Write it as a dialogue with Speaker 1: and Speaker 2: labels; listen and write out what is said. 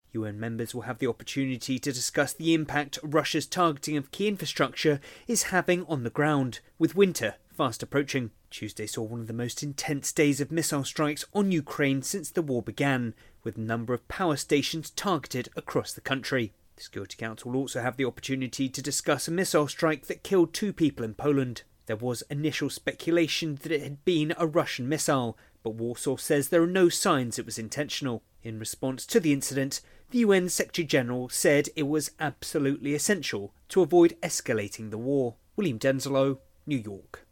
Speaker 1: UN members will have the opportunity to discuss the impact Russia's targeting of key infrastructure is having on the ground, with winter fast approaching. Tuesday saw one of the most intense days of missile strikes on Ukraine since the war began, with a number of power stations targeted across the country. The Security Council will also have the opportunity to discuss a missile strike that killed 2 people in Poland. There was initial speculation that it had been a Russian missile, but Warsaw says there are no signs it was intentional. In response to the incident, the UN Secretary-General said it was absolutely essential to avoid escalating the war. William Denzelo, New York.